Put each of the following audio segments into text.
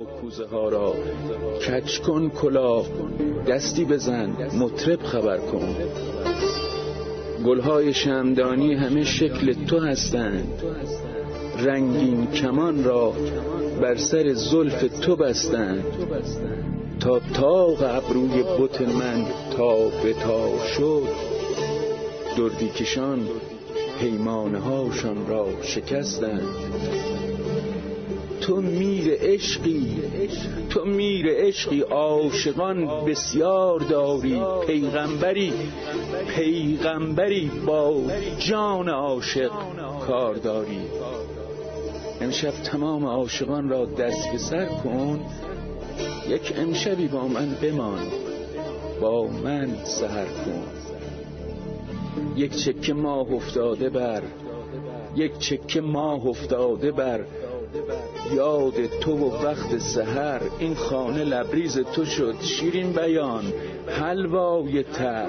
کوزه ها را کج کن کلاه، دستی بزن مطرب خبر کن. گلهای شمعدانی همه شکل تو هستند، رنگین کمان را بر سر زلف تو بستند. تا طاق ابروی بت من تا به تا شد، دردی کشان پیمانه هاشان را شکستند. تو میر عشقی عاشقان بسیار داری. پیغمبری با جان عاشق کار داری. امشب تمام عاشقان را دست به سر کن، یک امشبی با من بمان، با من سحر کن. یک چکه ماه افتاده بر یاد تو و وقت سحر. این خانه لبریز تو شد شیرین بیان حلوای تر.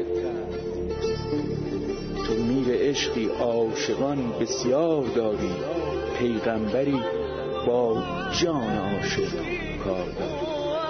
تو میر عشقی عاشقان بسیار داری، پیغمبری با جان عاشق کار داری.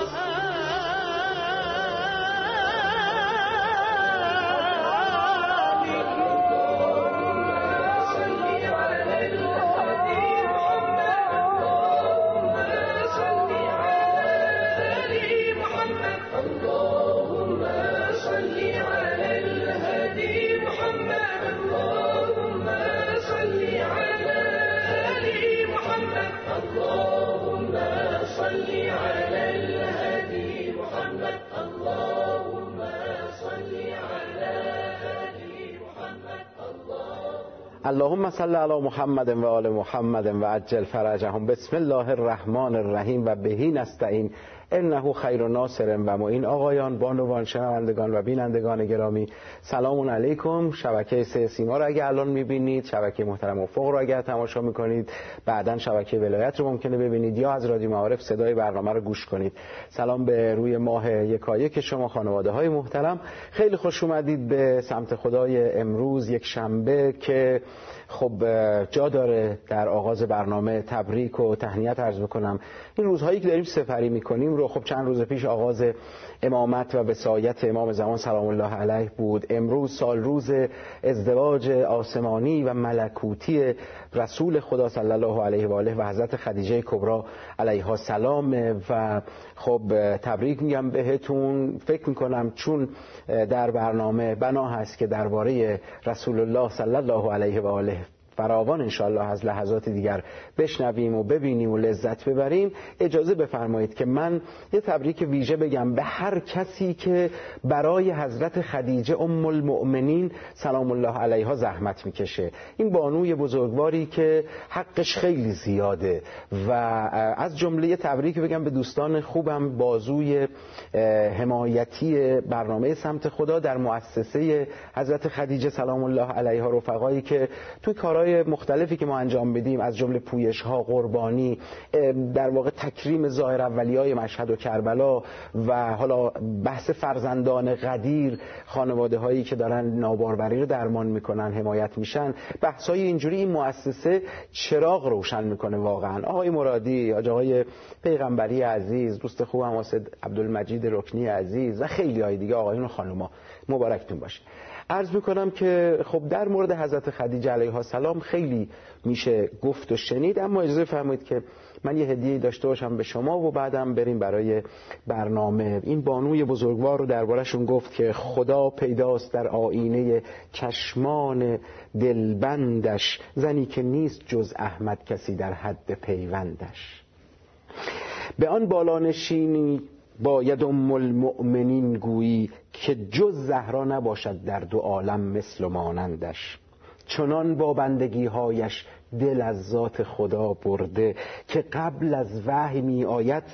اللهم صل علی محمد و آل محمد و عجل فرجهم. بسم الله الرحمن الرحیم و بهی نستعین انه خیر ناصر و معین. آقایان، بانوان، شنوندگان و بینندگان گرامی، سلام علیکم. شبکه سه سیما رو اگه الان میبینید، شبکه محترم افق رو اگر تماشا میکنید، بعداً شبکه ولایت رو ممکنه ببینید یا از رادیو معارف صدای برنامه رو گوش کنید. سلام به روی ماه یکایک شما خانواده های محترم. خیلی خوش اومدید به سمت خدای امروز، یک شنبه که خب جا داره در آغاز برنامه تبریک و تهنیت عرض بکنم. این روزهایی که داریم سپری میکنیم رو خب چند روز پیش آغاز امامت و وصایت امام زمان سلام الله علیه بود. امروز سال روز ازدواج آسمانی و ملکوتی رسول خدا صلی الله علیه و آله و حضرت خدیجه کبری علیها السلام و خب تبریک میگم بهتون. فکر میکنم چون در برنامه بنا هست که درباره رسول الله صلی الله علیه و آله فراوان انشاءالله از لحظات دیگر بشنویم و ببینیم و لذت ببریم، اجازه بفرمایید که من یه تبریک ویژه بگم به هر کسی که برای حضرت خدیجه ام المؤمنین سلام الله علیها زحمت میکشه. این بانوی بزرگواری که حقش خیلی زیاده و از جمله تبریک بگم به دوستان خوبم بازوی حمایتی برنامه سمت خدا در مؤسسه حضرت خدیجه سلام الله علیها، رفقایی که توی کارهای مختلفی که ما انجام بدیم از جمله پویش ها، قربانی، در واقع تکریم ظاهر اولیای مشهد و کربلا و حالا بحث فرزندان قدیر، خانواده هایی که دارن ناباروری رو درمان میکنن، حمایت میشن، بحث های اینجوری این مؤسسه چراغ روشن میکنه واقعا. آقای مرادی، آقای پیغمبری عزیز، دوست خوبم واسه عبدالمجید رکنی عزیز و خیلی های دیگه، آقایون و خانوما، مبارکتون باشه. عرض میکنم که خب در مورد حضرت خدیجه علیها السلام خیلی میشه گفت و شنید، اما اجازه فرمایید که من یه هدیه داشته باشم به شما و بعدم بریم برای برنامه. این بانوی بزرگوار رو دربارشون گفت که خدا پیداست در آینه چشمان دلبندش، زنی که نیست جز احمد کسی در حد پیوندش. به آن بالانشینی باید ام المؤمنین گویی، که جز زهرا نباشد در دو عالم مثل و مانندش. چنان با بندگی هایش دل از ذات خدا برده، که قبل از وحی می آید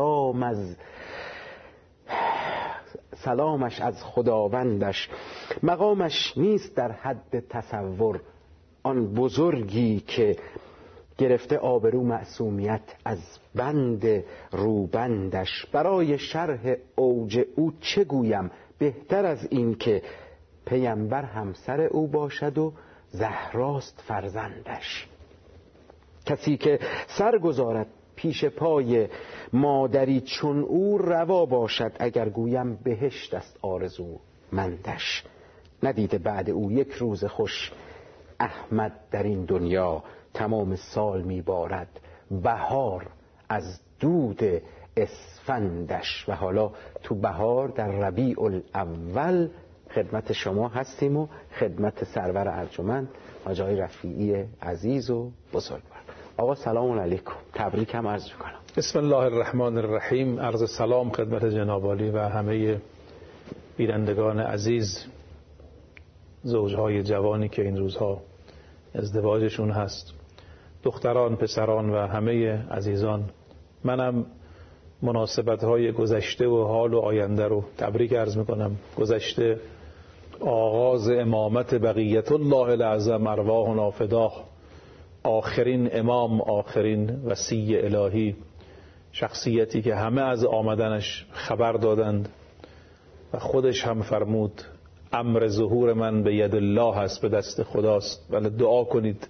سلامش از خداوندش. مقامش نیست در حد تصور، آن بزرگی که گرفته آبرو معصومیت از بند روبندش. برای شرح اوج او چه گویم، بهتر از این که پیامبر همسر او باشد و زهراست فرزندش. کسی که سر گذارد پیش پای مادری چون او روا باشد، اگر گویم بهشت است آرزو مندش. ندیده بعد او یک روز خوش، احمد در این دنیا تمام سال میبارد بهار از دود اسفندش. و حالا تو بهار در ربیع الاول خدمت شما هستیم و خدمت سرور ارجمند حاج آقای رفیعی عزیز و بزرگوار. آقا سلام علیکم، تبریک هم عرض می‌کنم. بسم الله الرحمن الرحیم. عرض سلام خدمت جناب عالی و همه بینندگان عزیز، زوجهای جوانی که این روزها ازدواجشون هست، دختران، پسران و همه عزیزان. منم مناسبت‌های گذشته و حال و آینده رو تبریک عرض می‌کنم. گذشته آغاز امامت بقیت الله الاعظم ارواحنا فداه، آخرین امام، آخرین وصی الهی، شخصیتی که همه از آمدنش خبر دادند و خودش هم فرمود امر ظهور من به ید الله است، به دست خداست، ولی دعا کنید.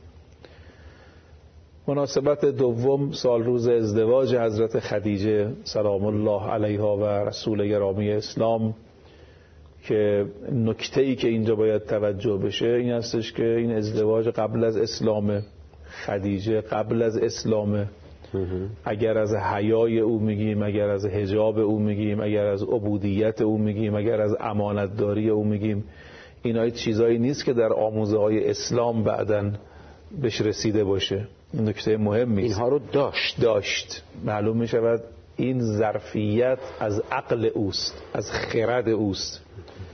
مناسبت دوم سال روز ازدواج حضرت خدیجه سلام الله علیها و رسول گرامی اسلام، که نکته‌ای که اینجا باید توجه بشه این هستش که این ازدواج قبل از اسلامه، خدیجه قبل از اسلامه. اگر از حیای او میگیم، اگر از حجاب او میگیم، اگر از عبودیت او میگیم، اگر از امانتداری او میگیم، اینا چیزایی نیست که در آموزه‌های اسلام بعداً بهش رسیده باشه. این نکته مهمی است. اینها رو داشت. معلوم میشود این ظرفیت از عقل اوست، از خرد اوست.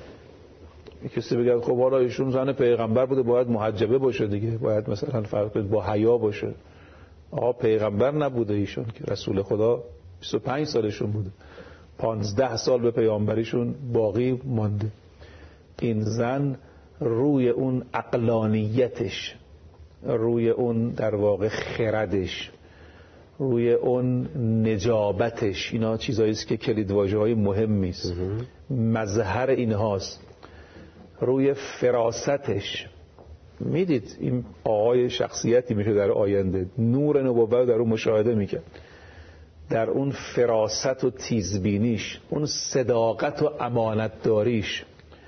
کسی بگه خب حالا ایشون زن پیغمبر بوده باید محجبه باشه دیگه، باید مثلا فرق با حیا باشه. آقا پیغمبر نبوده ایشون که رسول خدا 25 سالشون بوده، 15 سال به پیامبریشون باقی مانده. این زن روی اون عقلانیتش، روی اون در واقع خردش، روی اون نجابتش، اینا چیزایی است که کلیدواژه‌های مهمی است. مظهر اینهاست. روی فراستش، میدید این آقای شخصیتی میشه در آینده، نور نبوت در اون مشاهده میکرد، در اون فراست و تیزبینیش، اون صداقت و امانتداریش.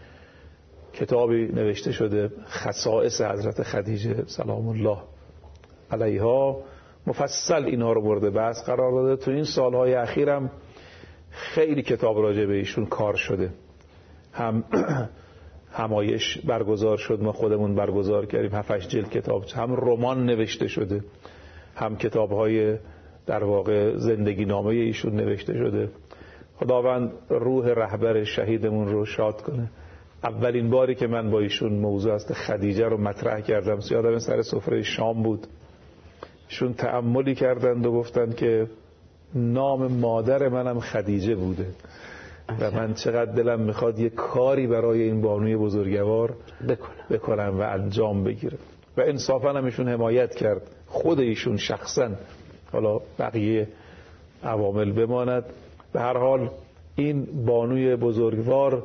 کتابی نوشته شده خصائص حضرت خدیجه سلام الله علیها، مفصل اینها رو مورد بحث قرار داده. تو این سالهای اخیرم خیلی کتاب راجع به ایشون کار شده، هم همایش برگزار شد، ما خودمون برگزار کردیم 7-8 جلد کتاب، هم رمان نوشته شده، هم کتاب‌های در واقع زندگی نامه ایشون نوشته شده. خداوند روح رهبر شهیدمون رو شاد کنه. اولین باری که من با ایشون موضوع است خدیجه رو مطرح کردم، یادم سر سفره شام بود، ایشون تأملی کردند و گفتند که نام مادر منم خدیجه بوده و من چقدر دلم میخواد یه کاری برای این بانوی بزرگوار بکنم و انجام بگیرم. و انصافا هم ایشون حمایت کرد، خود ایشون شخصا، حالا بقیه عوامل بماند. به هر حال این بانوی بزرگوار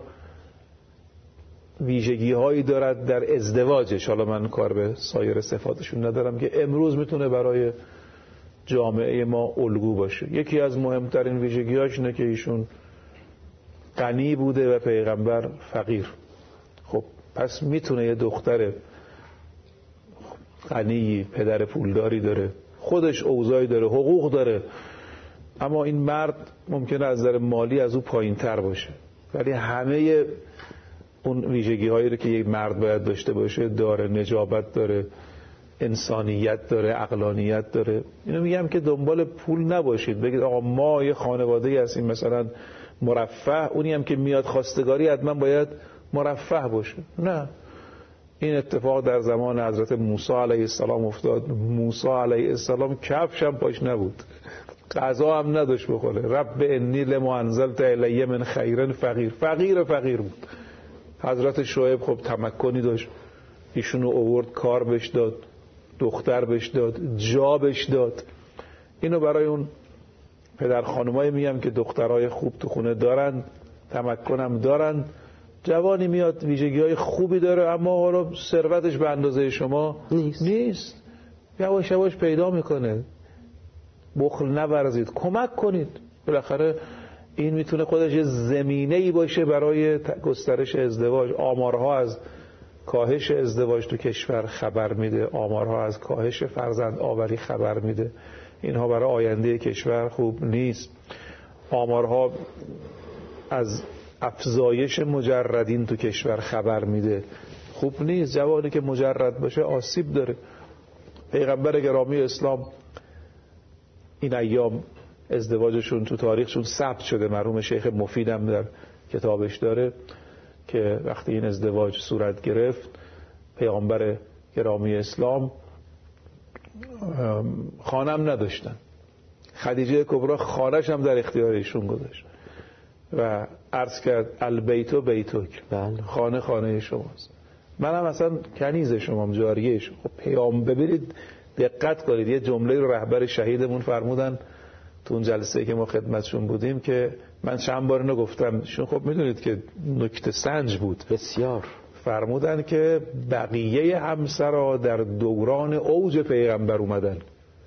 ویژگی هایی دارد در ازدواجش، حالا من کار به سایر صفاتشون ندارم، که امروز میتونه برای جامعه ما الگو باشه. یکی از مهمترین ویژگی هاش اینه که ایشون غنی بوده و پیغمبر فقیر. خب پس میتونه یه دختر غنی، پدر پولداری داره، خودش اوضاعی داره، حقوق داره، اما این مرد ممکنه از نظر مالی از او پایین تر باشه، ولی همه اون ویژگی هایی رو که یک مرد باید داشته باشه داره. نجابت داره، انسانیت داره، عقلانیت داره. اینو میگم که دنبال پول نباشید، بگید آقا ما یه خانواده‌ای هستیم مثلا مرفه، اونی هم که میاد خواستگاری حتما باید مرفه باشه. نه، این اتفاق در زمان حضرت موسی علیه السلام افتاد. موسی علیه السلام کفش هم پاش نبود، غذا هم نداشت بخوره. رب انی لما انزلت الی من خیر فقیر بود. حضرت شعیب خب تمکنی داشت، ایشونو آورد، کار بهش داد، دختر بهش داد، جا بهش داد. اینو برای اون پدر خانمایی میگم که دخترای خوب تو خونه دارن، تمکنم دارن، جوانی میاد ویژگی‌های خوبی داره اما حالا ثروتش به اندازه شما نیست. یواش یواش پیدا میکنه. بخل نورزید، کمک کنید. بالاخره این میتونه خودش یه زمینه‌ای باشه برای گسترش ازدواج. آمارها از کاهش ازدواج تو کشور خبر میده، آمارها از کاهش فرزند آوری خبر میده. اینها برای آینده کشور خوب نیست. آمارها از افزایش مجردین تو کشور خبر میده، خوب نیست. جوانی که مجرد باشه آسیب داره. پیغمبر گرامی اسلام این ایام ازدواجشون تو تاریخشون ثبت شده، مرحوم شیخ مفیدم در کتابش داره که وقتی این ازدواج صورت گرفت پیغمبر گرامی اسلام خانم نداشتن. خدیجه کبرا خانه‌ش هم در اختیار ایشون گذاشت و عرض کرد البیت بیتک، خانه خانه شماست، منم اصلا کنیز شمام، جاریه شما. خب پیامبر، ببینید دقت کنید، یه جمله رو رهبر شهیدمون فرمودن تو اون جلسه که ما خدمتشون بودیم که من چند بار اینو گفتم، شون خب میدونید که نکته سنج بود بسیار. فرمودن که بقیه همسرا در دوران اوج پیغمبر اومدن،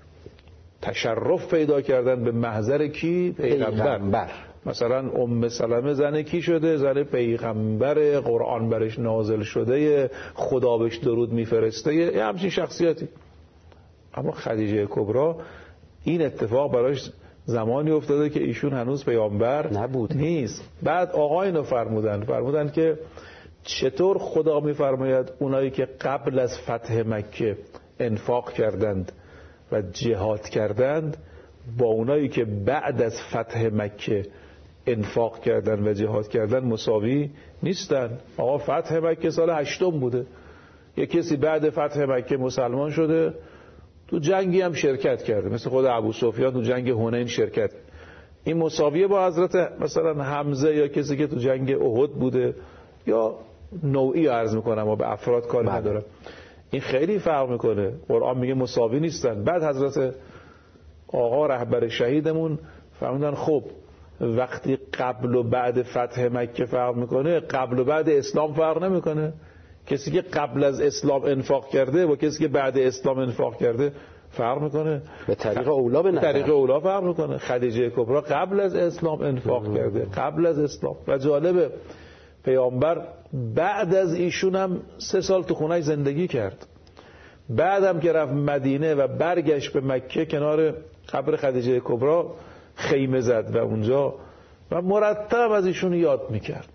تشرف پیدا کردن به محضر کی؟ پیغمبر. مثلا ام سلمه زن کی شده؟ زن پیغمبر، قرآن برش نازل شده، خدا بهش درود میفرسته، یه همچین شخصیتی. اما خدیجه کبرا این اتفاق براش زمانی افتاده که ایشون هنوز پیامبر نبود، نیست. بعد آقا اینو فرمودن که چطور خدا میفرماید اونایی که قبل از فتح مکه انفاق کردند و جهاد کردند با اونایی که بعد از فتح مکه انفاق کردن و جهاد کردن مساوی نیستن. آقا فتح مکه سال 8 بوده، یک کسی بعد فتح مکه مسلمان شده، تو جنگی هم شرکت کرده، مثل خود ابو سفیان تو جنگ حنین شرکت. این مساویه با حضرت مثلا حمزه یا کسی که تو جنگ احد بوده، یا نوعی عرض میکنم و به افراد کاری ندارم. این خیلی فرق میکنه. قرآن میگه مساوی نیستن. بعد حضرت آقا رهبر شهیدمون فرمودن خب وقتی قبل و بعد فتح مکه فرق میکنه، قبل و بعد اسلام فرق نمیکنه. کسی که قبل از اسلام انفاق کرده با کسی که بعد اسلام انفاق کرده فرق میکنه. به طریق اولا به طریق اولا فرق میکنه. خدیجه کبرا قبل از اسلام انفاق کرده، قبل از اسلام. و جالبه پیامبر بعد از ایشون هم 3 سال تو خونه‌اش زندگی کرد. بعدم که رفت مدینه و برگشت به مکه کنار قبر خدیجه کبرا خیمه زد و اونجا و مرتب از ایشون یاد میکرد،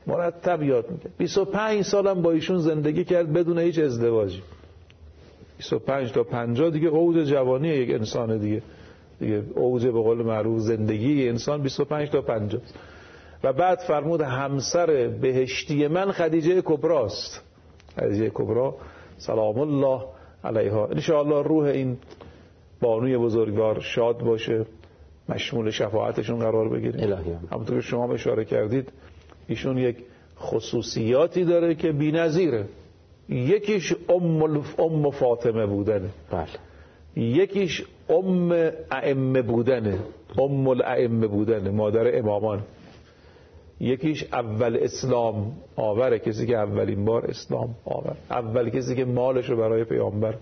25 سالم با ایشون زندگی کرد بدون هیچ ازدواجی. 25 تا 50 دیگه اوج جوانی یک انسان دیگه اوج به قول معروف زندگی انسان 25 تا 50. و بعد فرمود همسر بهشتی من خدیجه کبراست. خدیجه کبرا سلام الله علیها. ان شاء الله روح این بانوی بزرگوار شاد باشه، مشمول شفاعتشون قرار بگیریم. همونطور که شما اشاره کردید ایشون یک خصوصیاتی داره که بی‌نظیره. یکیش ام فاطمه بودنه، یکیش ام ائمه بودنه، ام الائمه بودنه، مادر امامان. یکیش اول اسلام آوره، کسی که اولین بار اسلام آور، اول کسی که مالش رو برای پیامبر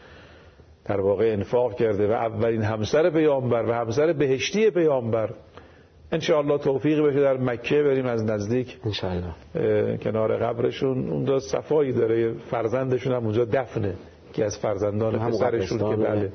در واقع انفاق کرده و اولین همسر پیامبر و همسر بهشتی پیامبر. انشاءالله توفیق بشه در مکه بریم از نزدیک انشاءالله کنار قبرشون. اونجا صفایی داره، فرزندشون هم اونجا دفنه که از فرزندان پسرشون که بله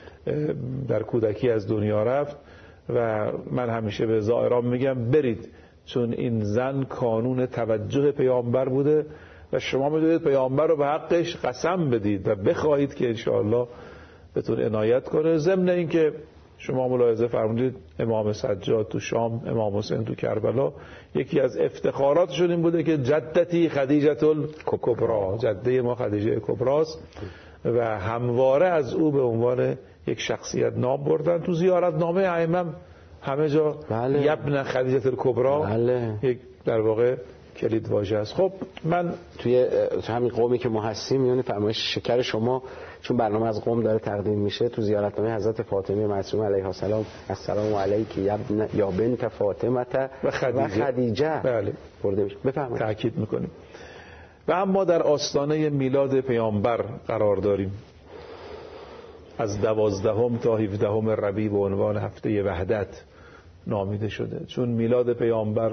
در کودکی از دنیا رفت. و من همیشه به زائران میگم برید، چون این زن کانون توجه پیامبر بوده و شما میدونید پیامبر رو به حقش قسم بدید و بخواهید که انشاءالله بهتون عنایت کنه. ضمن این که شما ملاحظه فرمودید امام سجاد تو شام، امام حسین تو کربلا، یکی از افتخاراتشون این بوده که جدتی خدیجه الکبری، جده ما خدیجه کبراست و همواره از او به عنوان یک شخصیت نام بردن. تو زیارتنامه ائمه همه جا یبن خدیجه الکبری یک در واقع کلید واژه است. خب من توی همین قومی که ما هستیم یعنی فرمایش شکر شما، چون برنامه از قوم داره تقدیم میشه، تو زیارتنامه حضرت فاطمه معصومه علیها السلام السلام علیکی یا بنت فاطمه و خدیجه بله برده میشه. بفرمایید. تاکید میکنیم. و اما در آستانه میلاد پیامبر قرار داریم. از 12 تا 17 ربیع به عنوان هفته وحدت نامیده شده، چون میلاد پیامبر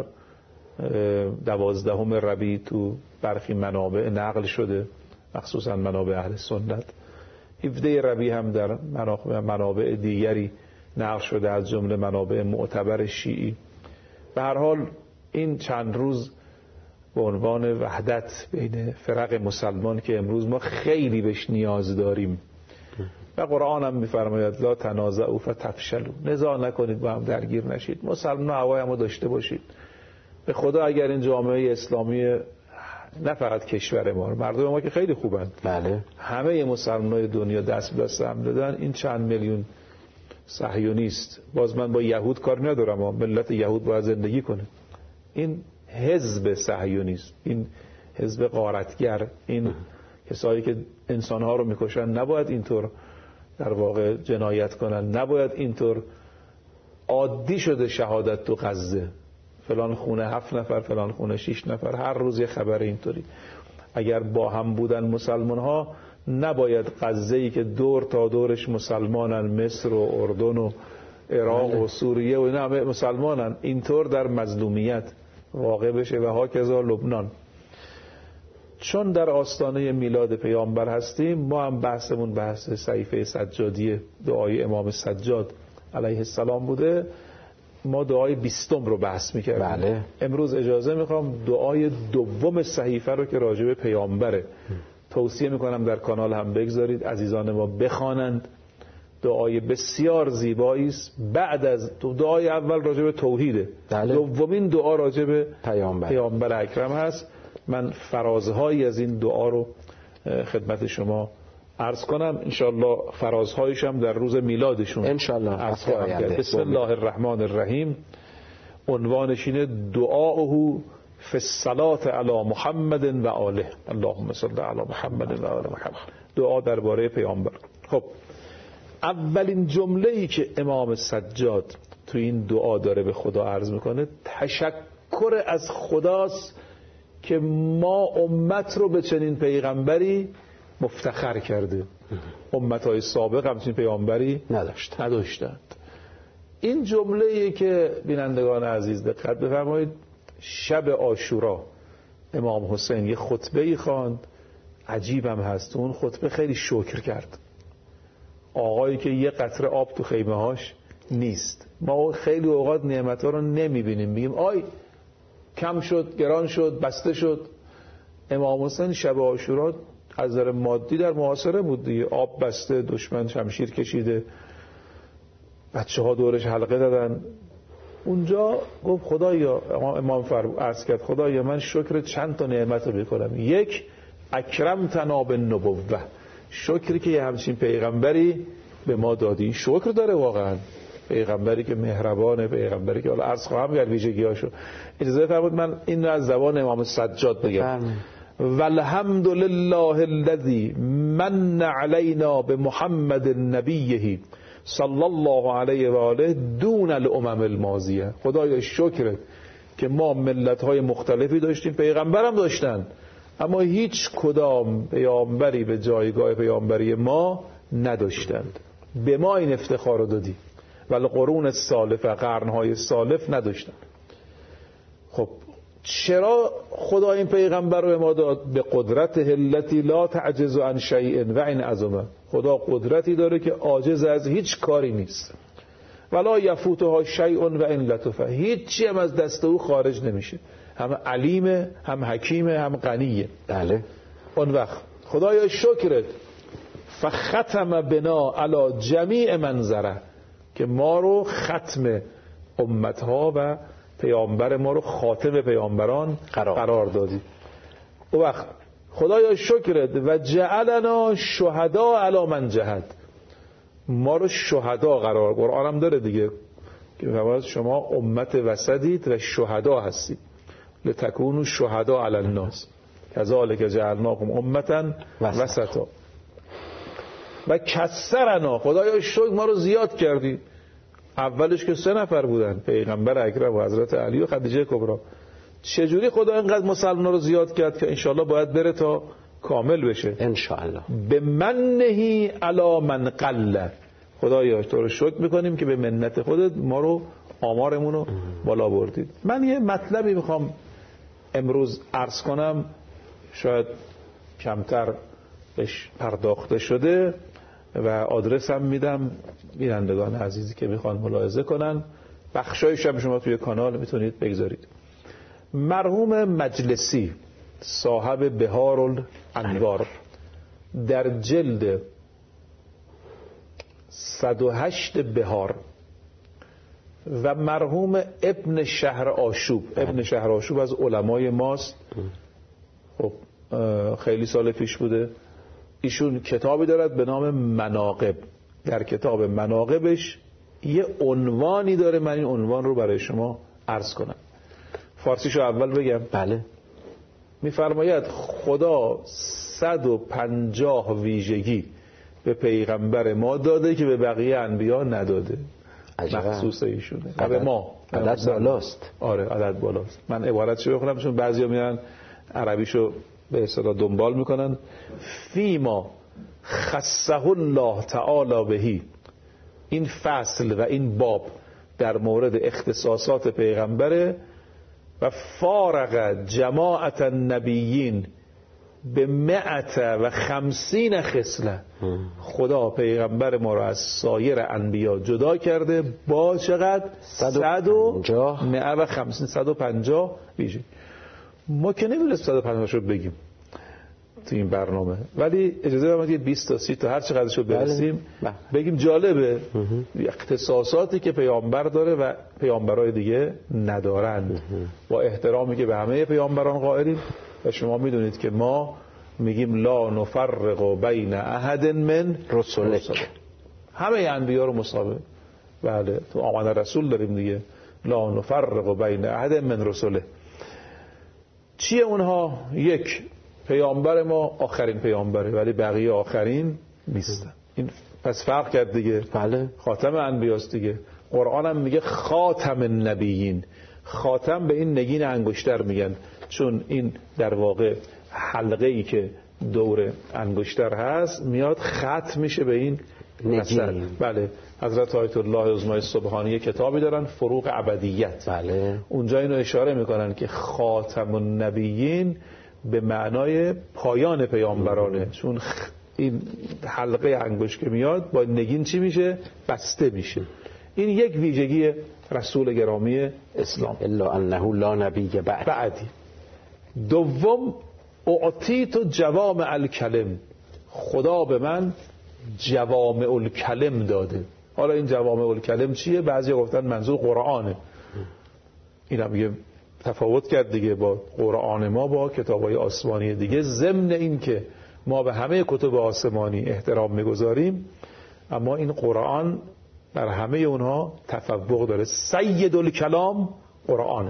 12 ربیع تو برخی منابع نقل شده، مخصوصا منابع اهل سنت. 17 ربیع هم در منابع دیگری نقل شده، از جمله منابع معتبر شیعی. به هر حال این چند روز به عنوان وحدت بین فرق مسلمان که امروز ما خیلی بهش نیاز داریم و قرآن هم می‌فرماید لا تنازعوا فتفشلوا، نزاع نکنید با هم درگیر نشید. مسلمان هوای هم داشته باشید. به خدا اگر این جامعه اسلامی نه فقط کشور ما، مردم ما که خیلی خوبن، بله، همه مسلمانای دنیا دست به دست هم دادن، این چند میلیون صهیونیست، باز من با یهود کار ندارم، ملت یهود باید زندگی کنه، این حزب صهیونیست، این حزب غارتگر، این کسایی که انسانها رو میکشن نباید اینطور در واقع جنایت کنن، نباید اینطور. عادی شده شهادت تو غزه، فلان خونه 7 نفر، فلان خونه 6 نفر، هر روز یه خبر اینطوری. اگر با هم بودن مسلمان ها، نباید غزه‌ای که دور تا دورش مسلمانن، مصر و اردن و عراق و سوریه و اینا همه مسلمانن، اینطور در مظلومیت واقع بشه و هاکذا لبنان. چون در آستانه میلاد پیامبر هستیم، ما هم بحثمون بحث صحیفه سجادی، دعای امام سجاد علیه السلام بوده. ما دعای 20 رو بحث میکردیم. بله. امروز اجازه میخوام دعای دوم صحیفه رو که راجع به پیامبره توصیه میکنم در کانال هم بگذارید، عزیزان ما بخوانند. دعای بسیار زیبایی است. بعد از دعای اول راجع به توحیده، بله. دومین دعا راجع به پیامبر اکرم هست. من فرازهایی از این دعا رو خدمت شما عرض کنم، انشالله فرازهایش هم در روز میلادشون انشالله. بسم الله الرحمن الرحیم. عنوانش اینه دعاؤه فی الصلاة علی محمد و آله، اللهم صل علی محمد و آل محمد. دعا درباره پیامبر. خب اولین جمله‌ای که امام سجاد تو این دعا داره به خدا عرض میکنه، تشکر از خداست که ما امت رو به چنین پیغمبری مفتخر کرده. امتهای سابق همچین پیامبری نداشتند. این جمله‌ای که بینندگان عزیز دقت بفرمایید، شب عاشورا امام حسین یه خطبه‌ای خواند، عجیبم هست، اون خطبه خیلی شکر کرد. آقایی که یه قطره آب تو خیمه‌هاش نیست. ما خیلی اوقات نعمت‌ها رو نمی‌بینیم، میگیم آی کم شد، گران شد، بسته شد. امام حسین شب عاشورا از نظر مادی در محاصره بود دیگه، آب بسته، دشمن شمشیر کشیده، بچه‌ها دورش حلقه دادن. اونجا گفت خدایا، امام عرض کرد خدایا من شکر چند تا نعمت رو بکنم. یک، اکرمتنا بالنبوة، شکری که یه همچین پیغمبری به ما دادی. شکر داره واقعا، پیغمبری که مهربانه، پیغمبری که حالا عرض خواهم کرد ویژگی‌هاشو. اجازه فرمود من این رو از زبان امام سجاد بگم. والحمد لله الذی من علینا بمحمد نبیه صلی الله علیه و آله دون الامم الماضیه. خدایا شکرت که ما ملت‌های مختلفی داشتیم، پیغمبرم داشتن، اما هیچ کدام پیامبری به جایگاه پیامبری ما نداشتند. به ما این افتخار رو دادی. ولی قرون السالفه، قرن‌های سالف نداشتن. خب چرا خدا این پیغمبر رو به ما داد؟ به قدرت التی لا تعجز عن شیء و ان عظمه. خدا قدرتی داره که عاجز از هیچ کاری نیست. ولا یفوتها شیء و ان لطفه، هیچی هم از دست او خارج نمیشه. هم علیمه، هم حکیمه، هم غنیه. بله. اون وقت خدایا شکرت فختم بنا علی جمیع منظره، که ما رو ختم امتها و پیامبر ما رو خاتم پیامبران قرار دادی. او وقت خدایا شکرت و جعلنا شهدا علی من جهد، ما رو شهدا قرار. قرآن هم داره دیگه که فرمود شما امت وسطید و شهدا هستید، لتکونوا شهدا علی الناس کذالک جعلناکم امة وسطا. و کسرنا، خدایا شکر ما رو زیاد کردی. اولش که 3 نفر بودن، پیغمبر اکرم و حضرت علی و خدیجه کبرا. چجوری خدا اینقدر مسلمان رو زیاد کرد که انشالله باید بره تا کامل بشه انشاءالله. به منهی علی من قل. خدایا تو رو شکر میکنیم که به منت خودت ما رو آمارمون رو بالا بردید. من یه مطلبی میخوام امروز عرض کنم، شاید کمتر بهش پرداخته شده و آدرسم میدم بینندگان عزیزی که میخوان ملاحظه کنن، بخشایش هم شما توی کانال میتونید بگذارید. مرحوم مجلسی صاحب بهار الانوار در جلد 108 بهار و مرحوم ابن شهر آشوب، ابن شهر آشوب از علمای ماست، خب خیلی سال پیش بوده، ایشون کتابی دارد به نام مناقب. در کتاب مناقبش یه عنوانی داره، من این عنوان رو برای شما عرض کنم. فارسیشو اول بگم. بله. میفرماید خدا 150 ویژگی به پیغمبر ما داده که به بقیه انبیا نداده. مخصوص ایشونه. به ما عدد بالاست. آره عدد بالاست. من عبارتشو بخونم چون بعضیا میرن عربیشو به اصطلاح دنبال میکنن. فیما خصه الله تعالی بهی، این فصل و این باب در مورد اختصاصات پیغمبره و فارق جماعت النبیین به 150 خصله. خدا پیغمبر ما را از سایر انبیا جدا کرده با چقدر؟ 150 ویژگی. ما که نمی‌رسیم 150 رو بگیم تو این برنامه، ولی اجازه بدید 20 تا 30 تا هر چقدرشو برسیم بگیم. جالبه اختصاصاتی که پیامبر داره و پیامبرای دیگه ندارند، با احترامی که به همه پیامبران قائلیم. و شما میدونید که ما میگیم لا نفرق بین احد من رسلک، همه انبیا رو مساوی. بله تو آمد رسول داریم دیگه، لا نفرق بین احد من رسله. چیه اونها؟ یک، پیامبر ما آخرین پیامبره ولی بقیه آخرین نیستن. این پس فرق کرد دیگه. بله. خاتم انبیاست دیگه. قرآن هم میگه خاتم النبیین. خاتم به این نگین انگشتر میگن، چون این در واقع حلقه ای که دور انگشتر هست میاد ختم میشه به این نگین. بله. حضرت آیت الله عظمای سبحانی کتابی دارن، فروغ ابدیت. بله. اونجا اینو اشاره میکنن که خاتم النبیین به معنای پایان پیامبرانه، چون این حلقه انگشت که میاد با نگین چی میشه؟ بسته میشه. این یک ویژگی رسول گرامی اسلام. الا انه لا نبی بعدی. دوم، اعطیت جوامع الکلم، خدا به من جوامع الکلم داده. حالا این جوامع الکلم چیه؟ بعضی گفتن منظور قرآنه. اینا میگه تفاوت کرد دیگه با قرآن ما با کتاب‌های آسمانی دیگه. ضمن این که ما به همه کتب آسمانی احترام میگذاریم، اما این قرآن در همه اونها تفوق داره. سید الکلام قرآنه.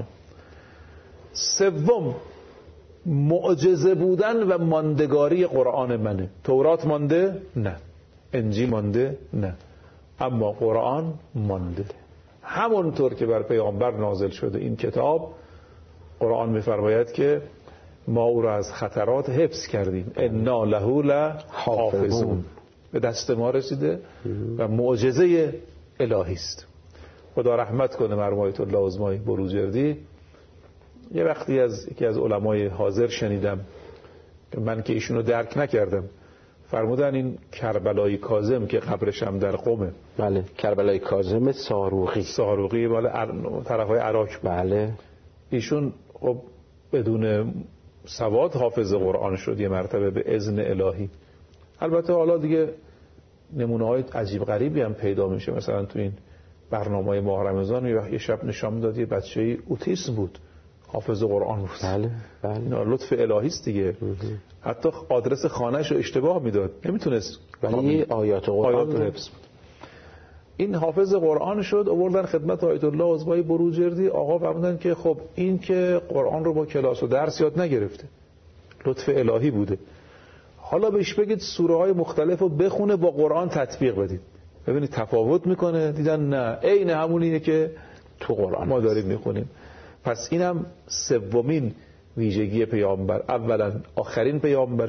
سوم، معجزه بودن و ماندگاری قرآن منه. تورات مانده؟ نه. انجیل مانده؟ نه. اما قرآن مانده. همونطور که بر پیامبر نازل شده این کتاب، قرآن می‌فرماید که ما او را از خطرات حفظ کردیم. انا له لحافظون. به دست ما رسیده و معجزه الهی است. خدا رحمت کنه مرحوم آیت الله عظمای بروجردی. یه وقتی از یکی از علمای حاضر شنیدم که من که ایشونو درک نکردم، فرمودن این کربلای کاظم که قبرش هم در قمه. بله. کربلای کاظم ساروقی مال طرفای عراق. بله. ایشون خب بدون سواد حافظ قرآن شد یه مرتبه به اذن الهی. البته حالا دیگه نمونه‌های عجیب غریبی هم پیدا میشه. مثلا تو این برنامه‌های ماه رمضان یه شب نشان داد یه بچه‌ای اوتیسم بود، حافظ قرآن بود. بله بله. اینا لطف الهی است دیگه. حتی آدرس خانه‌اش رو اشتباه میداد، نمیتونست، ولی آیات قرآن حفظ بود. این حافظ قرآن شد، آوردن خدمت آیت الله عظمای بروجردی. آقا فرمودن که خب این که قرآن رو با کلاس و درس یاد نگرفته، لطف الهی بوده، حالا بهش بگید سوره های مختلف رو بخونه با قرآن تطبیق بدید ببینید تفاوت میکنه. دیدن نه، عین همونیه که تو قرآن ما داریم میخونیم. پس اینم سومین ویژگی پیامبر. اولا آخرین پیامبره،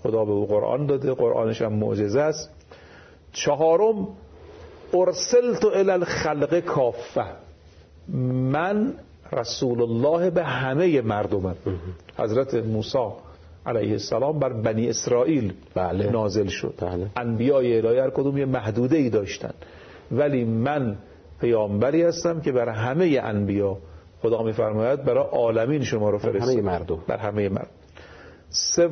خدا به او قرآن داده، قرآنش هم معجزه است. 4 ارسلت الی الخلق کافه، من رسول الله به همه مردمم. حضرت موسی علیه السلام بر بنی اسرائیل نازل شد. انبیای الهی هر کدوم یه محدوده ای داشتن، ولی من پیامبری هستم که بر همه انبیا خدا میفرماید برای عالمین شما رو فرستادم، بر همه مردم. 3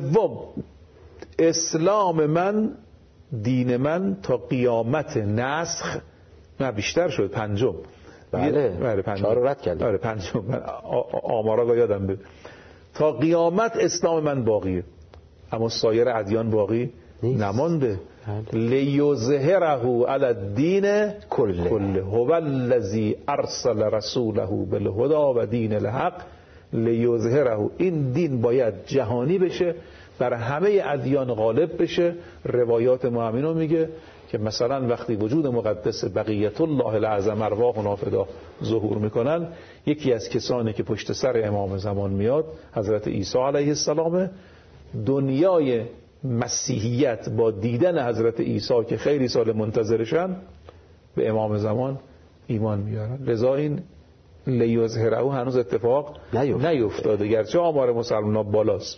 اسلام من، دین من تا قیامت نسخ، نه بیشتر شد، 5. بله 4 رو رد کردیم. 5 من آمارا یادم بده. تا قیامت اسلام من باقیه، اما سایر ادیان باقی نمانده. لیظهره علی الدین کله هو الذی ارسل رسوله بالهدی و دین الحق لیظهره. این دین باید جهانی بشه، بر همه ادیان غالب بشه. روایات ما همینو میگه که مثلا وقتی وجود مقدس بقیت الله الاعظم ارواحنا فدا ظهور میکنن، یکی از کسانی که پشت سر امام زمان میاد حضرت عیسی علیه السلام. دنیای مسیحیت با دیدن حضرت عیسی که خیلی سال منتظرشن به امام زمان ایمان میارن. لذا این لیظهره هنوز اتفاق نیفتاده، گرچه آمار مسلمانان بالاست.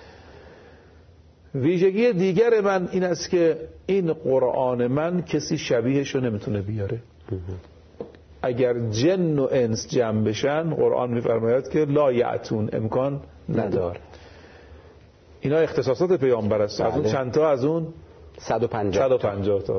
ویژگی دیگر من این است که این قرآن من کسی شبیهشو نمیتونه بیاره. اگر جن و انس جمع بشن، قرآن میفرماید که لا یعتون، امکان نداره. اینا اختصاصات پیامبر است. از اون چند تا؟ از اون 150 تا.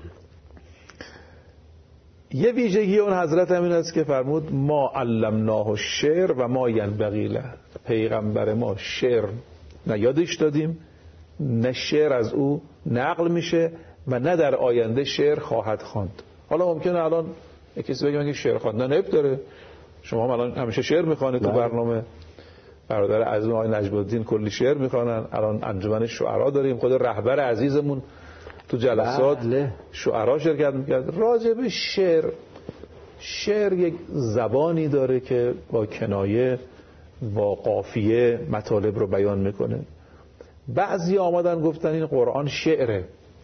یه ویژگی اون حضرت همین است که فرمود ما علمناه الشعر و ما ینبغی له. پیغمبر ما شعر نه یادش دادیم، نه شعر از او نقل میشه و نه در آینده شعر خواهد خواند. حالا ممکنه الان کسی بگه من شعر خواندن عیب داره، شما هم الان همیشه شعر میخوانید تو برنامه. برادر عزیز آقای نجم الدین کلی شعر میخوانن. الان انجمن شعرا داریم، خود رهبر عزیزمون تو جلسات شعرا شرکت میکرد. راجع به شعر یک زبانی داره که با کنایه، با قافیه مطالب رو بیان میکنه. بعضی آمدن گفتن این قرآن شعره.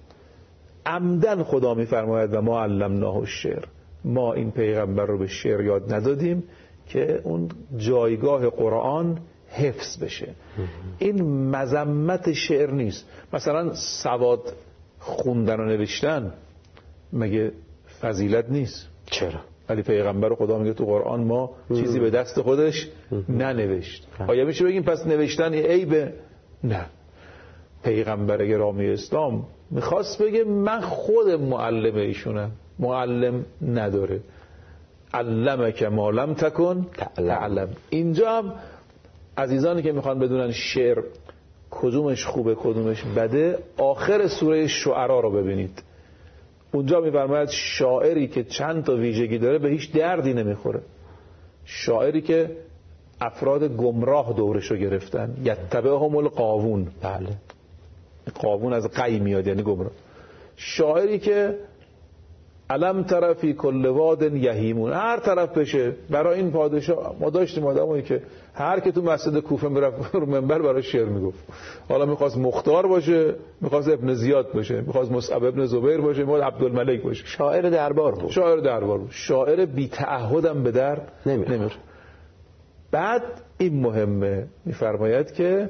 عمدن خدا میفرماید و ما علمناه الشعر، ما این پیغمبر رو به شعر یاد ندادیم که اون جایگاه قرآن حفظ بشه. این مذمت شعر نیست. مثلا سواد خوندن و نوشتن مگه فضیلت نیست؟ چرا؟ ولی پیغمبر خدا میگه تو قرآن ما چیزی به دست خودش ننوشت. آیا میشه بگیم پس نوشتن عیبه؟ نه. پیغمبر گرامی اسلام میخواست بگه من خود معلم ایشونم، معلم نداره. علمک ما لم تکن تعلم. اینجا هم عزیزانی که میخوان بدونن شعر کدومش خوبه کدومش بده، آخر سوره شعرا رو ببینید. اونجا میفرماید شاعری که چند تا ویژگی داره به هیچ دردی نمیخوره. شاعری که افراد گمراه دورشو گرفتن، یتبعهم الغاوون. بله، قاوون از قی میاد یعنی گمراه. شاعری که علم طرفی کل واد یهیمون، هر طرف بشه. برای این پادشاه ما داشتیم آدمایی که هر که تو مسجد کوفه میرفت رو منبر برای شعر میگفت. حالا میخواست مختار باشه، میخواست ابن زیاد باشه، میخواست مصعب ابن زبیر باشه، میخواست عبدالملک باشه. شاعر دربار بود. شاعر بی تعهدم به در نمیره. بعد این مهمه، میفرماید که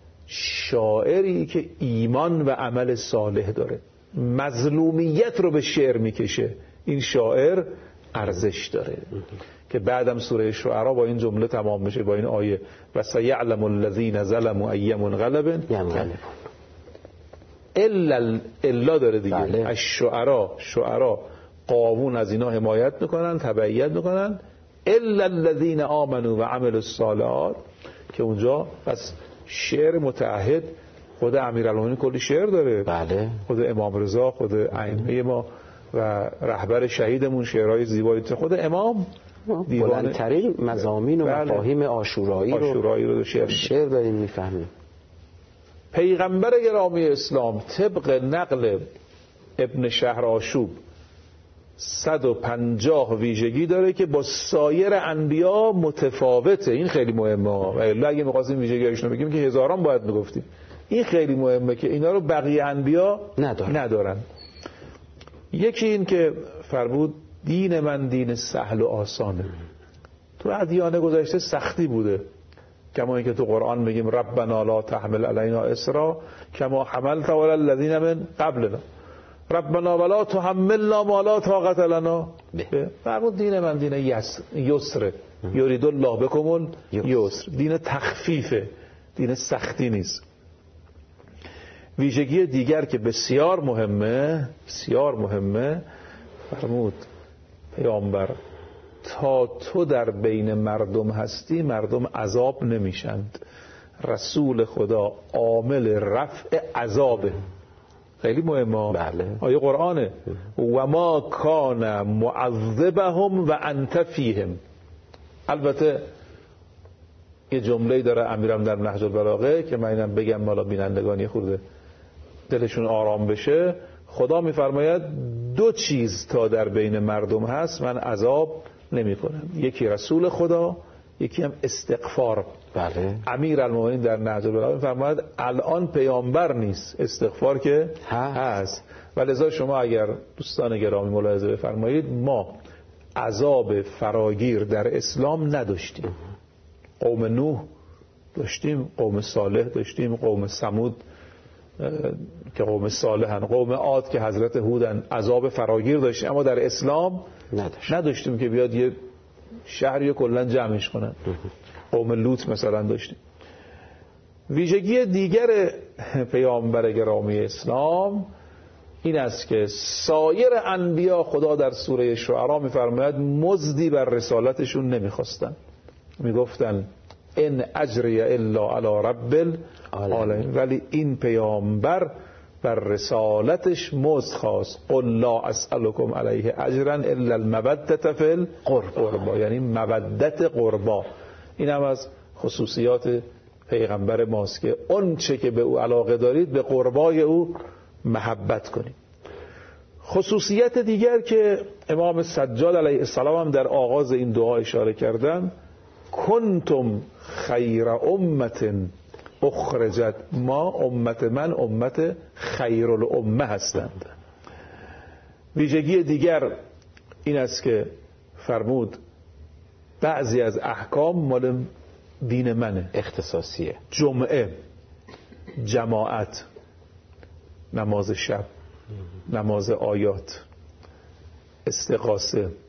شاعری که ایمان و عمل صالح داره، مظلومیت رو به شعر میکشه، این شاعر ارزش داره. که بعدم سوره شعرا با این جمله تمام میشه، با این آیه و سیعلم الذین ظلموا ای منقلب الا داره دیگه. بله. شعرا قاوون از اینا حمایت میکنن، تبعیت میکنن. الا الذین آمنوا و عملوا الصالحات، که اونجا پس شعر متعهد خود امیرالمومنین کلی شعر داره. بله. خود امام رضا، خود ائمه ما و رهبر شهیدمون شعرهای زیبایی. خود امام بلندترین مضامین و مفاهیم عاشورایی رو شعر داریم میفهمیم. پیغمبر گرامی اسلام طبق نقل ابن شهر آشوب 150 ویژگی داره که با سایر انبیا متفاوته. این خیلی مهمه. و الا اگه می‌خواستیم ویژگی‌هاشون رو بگیم که هزاران باید میگفتیم. این خیلی مهمه که اینا رو بقیه انبیا ندارن. یکی این که فرمود دین من دین سهل و آسانه. تو ادیان گذشته سختی بوده، کما اینکه تو قرآن میگیم ربنا لا تحمل علینا اسرا کما حملت علی الذین من قبلنا ربنا ولا تحملنا ما لا طاقت لنا. فرمود دین من دین یسر یرید الله بکم یسر، دین تخفیفه، دین سختی نیست. ویژگی دیگر که بسیار مهمه فرمود پیامبر تا تو در بین مردم هستی مردم عذاب نمیشند. رسول خدا عامل رفع عذابه. خیلی مهمه. بله. آیه قرآنه و ما کان معذبهم و انت فیهم. البته یه جمله داره امیرم در نهج البلاغه که من اینم بگم بالا بینندگانی خورده دلشون آرام بشه. خدا میفرماید دو چیز تا در بین مردم هست من عذاب نمی کنم، یکی رسول خدا، یکی هم استغفار. بله. امیرالمومنین در نهج البلاغه میفرماید الان پیامبر نیست، استغفار که هست. ولذا شما اگر دوستان گرامی ملاحظه بفرمایید ما عذاب فراگیر در اسلام نداشتیم. قوم نوح داشتیم، قوم صالح داشتیم، قوم ثمود که قوم صالحن، قوم عاد که حضرت هودن، عذاب فراگیر داشتیم. اما در اسلام نداشتیم که بیاد یه شهری کلا جمعش کنن. قوم لوط مثلا داشتیم. ویژگی دیگر پیامبر گرامی اسلام این است که سایر انبیا خدا در سوره شعرا میفرماید مزدی بر رسالتشون نمیخواستن، میگفتن ان اجری الا علی رب العالمین، ولی این پیامبر بر رسالتش مزد خواست. قل لا اسألكم علیه اجرا الا المودة فی القربا، یعنی مودت قربا. این هم از خصوصیات پیغمبر ماست که اون چه که به او علاقه دارید به قربای او محبت کنید. خصوصیت دیگر که امام سجاد علیه السلام هم در آغاز این دعا اشاره کردن، کنتم خیر امت اخرجت، ما امت من امت خیر الامه هستند. ویژگی دیگر این است که فرمود بعضی از احکام مال دین منه، اختصاصیه. جمعه، جماعت، نماز شب، نماز آیات، استغاثه،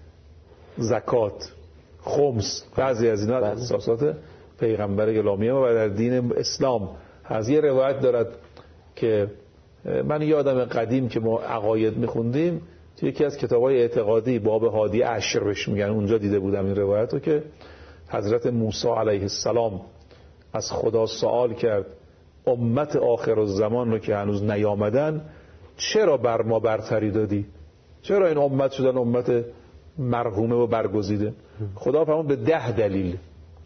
زکات، خمس، بعضی از اینا اختصاصات پیغمبر گرامی ما و در دین اسلام هست. یه روایت دارد که من یادم قدیم که ما عقاید میخوندیم توی یکی از کتابای اعتقادی باب هادی عشر بهش میگن، اونجا دیده بودم این روایت رو که حضرت موسی علیه السلام از خدا سوال کرد امت آخر الزمان رو که هنوز نیامدن چرا بر ما برتری دادی؟ چرا این امت شدن امت مرحومه و برگزیده؟ خدا فرمود به 10 دلیل.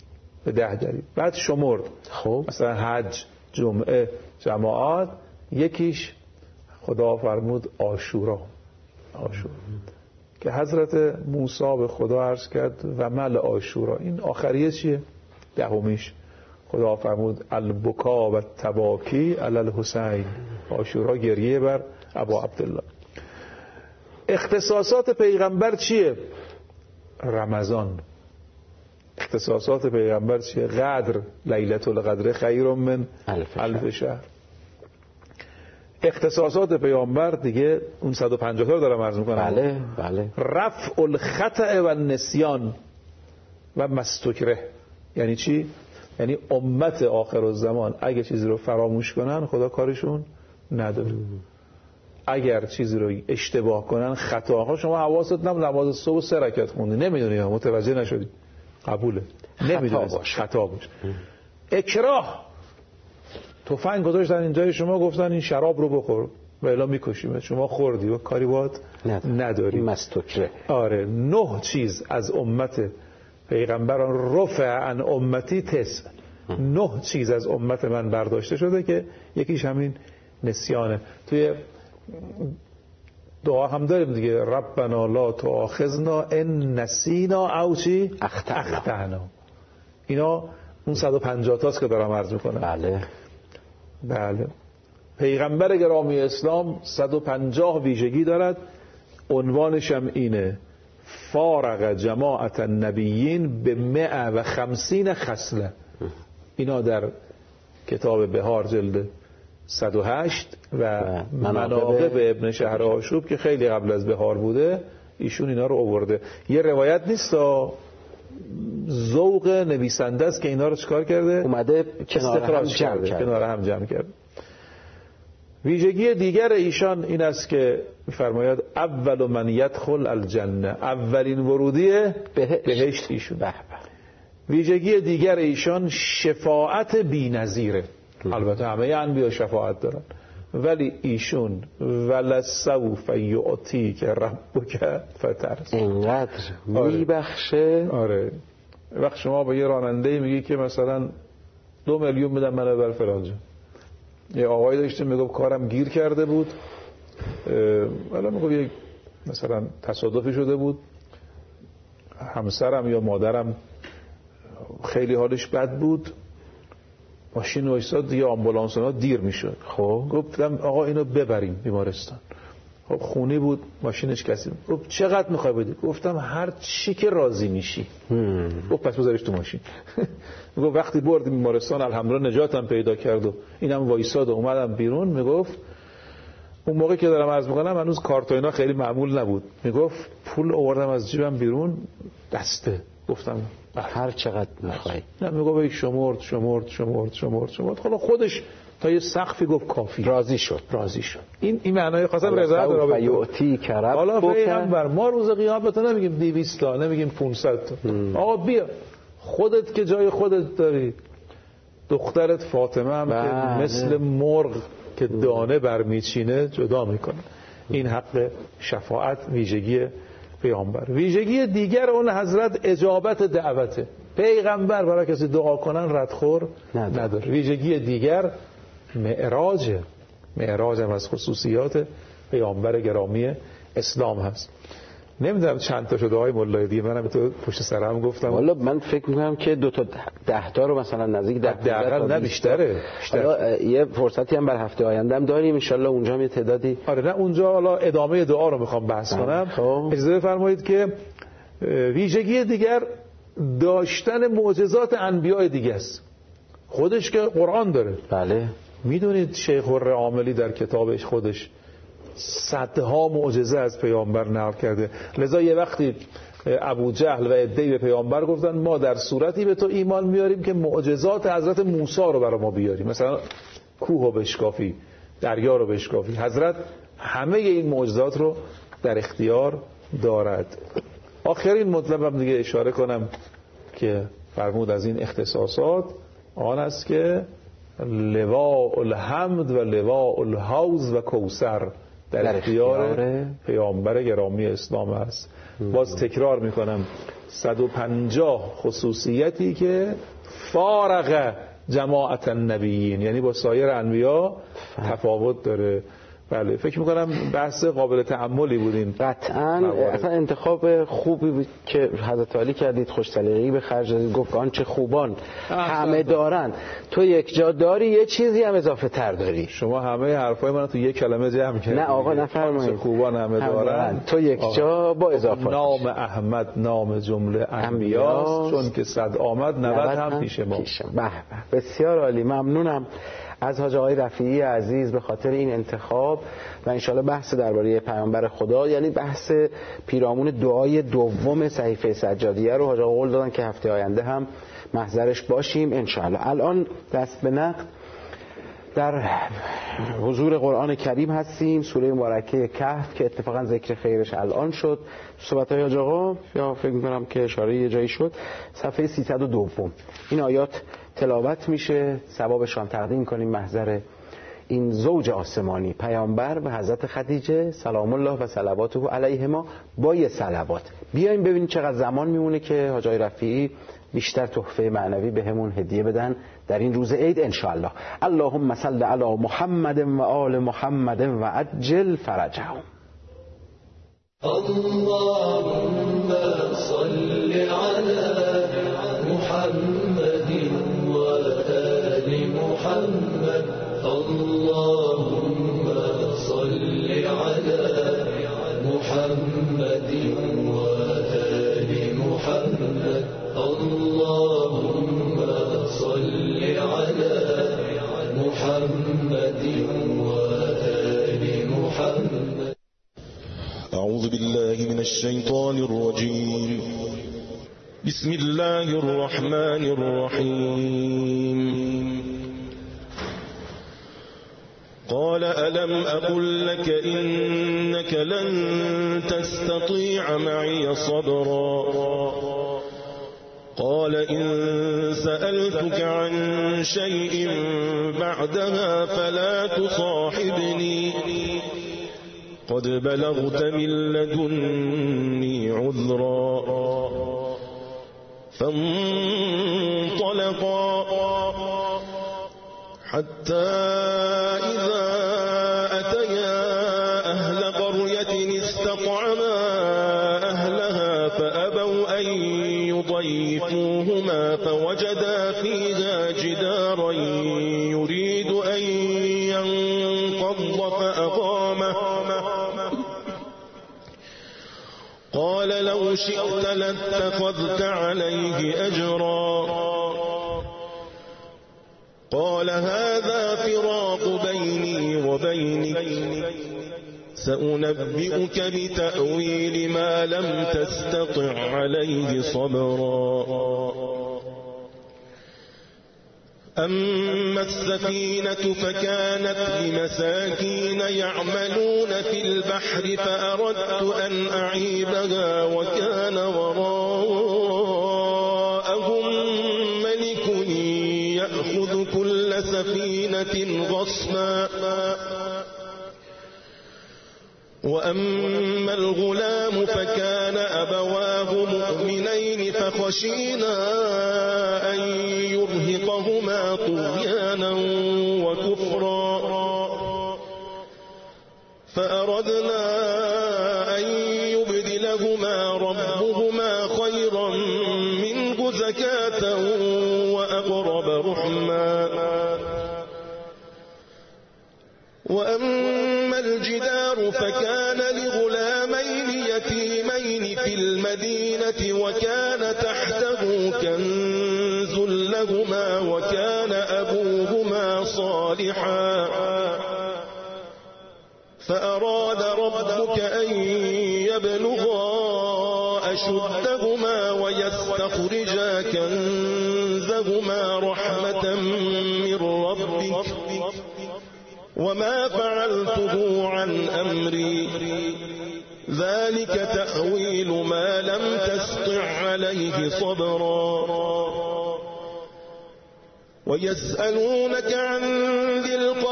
بعد شمرد. خب مثلا حج، جمعه، جماعت، یکیش خدا فرمود عاشورا که حضرت موسی به خدا عرض کرد و مل عاشورا، این آخریه چیه؟ 10میش خدا فرمود البکا و تباکی علی الحسین، عاشورا گریه بر ابا عبدالله. اختصاصات پیغمبر چیه؟ رمضان. اختصاصات پیغمبر چیه؟ قدر، لیلة القدر خیر من الف شهر. اختصاصات پیامبر دیگه اون 150 تا دارم عرض میکنم. بله. رفع الخطأ و النسیان و مستکره. یعنی چی؟ یعنی امت آخر الزمان اگه چیزی رو فراموش کنن خدا کارشون نداره. اگر چیزی رو اشتباه کنن، خطاها، شما حواست نبود نماز صبح 3 رکعت خوندی نمیدونی، متوجه نشدی، قبوله، نمیدونی خطا باشه. اکراه، تفنگ گذاشتن اینجای شما گفتن این شراب رو بخور و الا میکشیم، شما خوردی و کاری باهات نداری. مستکره. آره. 9 چیز از امت پیغمبران رفع عن امتی 9 چیز از امت من برداشته شده که یکیش همین نسیانه. توی دعا هم داریم دیگه، ربنا لا تؤاخذنا ان نسینا او چی اخطأنا. اینا اون 150 تاست که دارم عرض میکنم. بله. بله. پیغمبر گرامی اسلام 150 ویژگی دارد، عنوانش هم اینه: فارق جماعت النبیین به 150 خصله. اینا در کتاب بهار جلد 108 و مناقب ابن شهر آشوب که خیلی قبل از بهار بوده ایشون اینا رو آورده. یه روایت نیست، ذوق نویسنده است که اینا رو چکار کرده؟ اومده کنار هم جمع کرده. ویژگی دیگر ایشان این است که می‌فرماید اول من یدخل الجنه، اولین ورودی بهشت ایشون. ویژگی دیگر ایشان شفاعت بی‌نظیره. البته همه انبیا شفاعت دارن، ولی ایشون ولسوف یعطیک ربک فترضی، اینقدر میبخشه. آره. وقت شما با یه راننده میگی که مثلا 2 میلیون بدم من بر فلانجا، یه آقایی داشته میگفت کارم گیر کرده بود، ولی میگفت یک مثلا تصادفی شده بود، همسرم یا مادرم خیلی حالش بد بود، ماشین وایساد دیگه، آمبولانس ها دیر میشد. خب گفتم آقا اینو ببریم بیمارستان. خب خونی بود، ماشینش کسی. گفت چقدر میخوای بدی؟ گفتم هر چی که راضی میشی. گفت پس بذارش تو ماشین. میگفت وقتی بردیم بیمارستان الحمدلله نجاتم پیدا کرد و اینم وایساد و اومدم بیرون. میگفت اون موقع که دارم عرض میکنم هنوز کارت و اینا خیلی معمول نبود. میگفت پول آوردم از جیبم بیرون دسته. گفتم هر چقدر میخوای. نه، میگفت شمرد. حالا خودش تا یه سقفی گفت کافی، راضی شد. این معنای خاصا رضایت را بگید. حالا پیغمبر ما روز قیامت نمیگیم 200 تا، نمیگیم 500 تا. آقا بیا خودت که جای خودت داری، دخترت فاطمه هم که مثل مرغ که دانه برمیچینه جدا میکنه. این حق شفاعت ویژگی پیامبر. ویژگی دیگر اون حضرت اجابت دعوته. پیغمبر برای کسی دعا کنن ردخور نداره. ویژگی دیگر معراج هم از خصوصیات پیامبر گرامی اسلام هست. نمیدونم چند تا شده های مولای دیگه، منم تو پشت سرم گفتم. والا من فکر میکنم که 2 تا 10 تا رو مثلا نزدیک 10 تا نه بیشتره. یه فرصتی هم بر هفته آینده هم داریم ان شاء الله، اونجا هم یه تعدادی. آره نه اونجا حالا ادامه دعا رو میخوام بحث کنم. اجازه بفرمایید که ویژگی دیگر داشتن معجزات انبیاء دیگه است. خودش که قرآن داره. بله. میدونید شیخ الرعاملی در کتابش خودش صدها معجزه از پیامبر نقل کرده. لذا یه وقتی ابو جهل و عده‌ای به پیامبر گفتن ما در صورتی به تو ایمان میاریم که معجزات حضرت موسی رو برای ما بیاری، مثلا کوه رو بشکافی، دریا رو بشکافی. حضرت همه این معجزات رو در اختیار دارد. آخرین مطلبم دیگه اشاره کنم که فرمود از این اختصاصات آن است که لواء الحمد و لواء الحوض و کوثر در اختیار پیامبر گرامی اسلام است. باز تکرار میکنم 150 خصوصیتی که فارق جماعت النبیین، یعنی با سایر انبیا تفاوت داره. بله فکر میکنم بحث قابل تأملی بودیم. قطعا اصلا انتخاب خوبی بود که حضرت علی کردید، خوش سلیقه‌ای به خرج دادید، گفت آنچه خوبان همه دارن تو یک جا داری، یه چیزی هم اضافه تر داری. شما همه حرفای من تو یک کلمه جمع کردید. نه آقا نفرمایید. خوبان همه دارن تو یک جا با اضافه. نام احمد نام جمله انبیاست، چون که 100 آمد 90 هم پیش ما. بسیار عالی، ممنونم از حاج آقای رفیعی عزیز به خاطر این انتخاب و انشالله بحث درباره پیامبر خدا، یعنی بحث پیرامون دعای دوم صحیفه سجادیه رو حاج آقا قول دادن که هفته آینده هم محضرش باشیم انشالله. الان دست به نقد در حضور قرآن کریم هستیم، سوره مبارکه کهف که اتفاقا ذکر خیرش الان شد، صحبت‌های حاج آقا یا فکر می‌کنم که اشاره یه جایی شد، صفحه 302 این آیات تلاوت میشه، ثوابشان تقدیم کنیم محضر این زوج آسمانی پیامبر و حضرت خدیجه سلام الله و صلواته علیهما با یه صلوات. بیایم ببینیم چقدر زمان میمونه که حاج آقای رفیعی بیشتر تحفه معنوی بهمون هدیه بدن در این روز عید انشاءالله. اللهم صل علی محمد و آل محمد و عجل فرجهم. اللهم صل علی محمد و آل محمد اللهم صل على محمد وآل محمد اللهم صل على محمد وآل محمد. أعوذ بالله من الشيطان الرجيم. بسم الله الرحمن الرحيم. قال ألم أقل لك إنك لن تستطيع معي صبرا قال إن سألتك عن شيء بعدها فلا تصاحبني قد بلغت من لدني عذرا فانطلقا حتى إذا أتيا أهل قرية استطعما أهلها فأبوا أن يضيفوهما فوجدا فيها جدارا يريد أن ينقض فأقامه قال لو شئت لاتخذت عليه أجرا قال هذا فراق بيني وبينك سأنبئك بتأويل ما لم تستطع عليه صبرا أما السفينة فكانت لمساكين يعملون في البحر فأردت أن أعيبها وكان وراءهم ملك يأخذ كل سفينة غصبا وأما الغلام فكان أبواه مؤمنين فخشينا أن يرهقهما طغيانا وكفرا فأردنا أن يبدلهما ربهما خيرا منه زكاة وأقرب رحما وأما الجدار فكان لغلامين يتيمين في المدينة وكان تحته كنز لهما وكان أبوهما صالحا فأراد ربك أن يبلغا أشدهما ويستخرجا كنزهما رحمة من ربك وما فعلته عن أمري ذلك تأويل ما لم تستطع عليه صبرا ويسألونك عن ذي